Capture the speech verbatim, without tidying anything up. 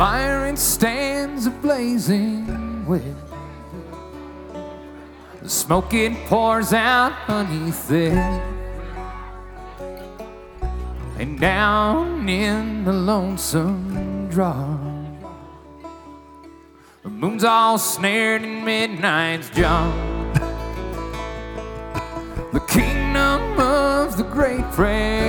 fire it stands a-blazing with. The smoke it pours out beneath it. And down in the lonesome draw, the moon's all snared in midnight's jaw. The kingdom of the great prayer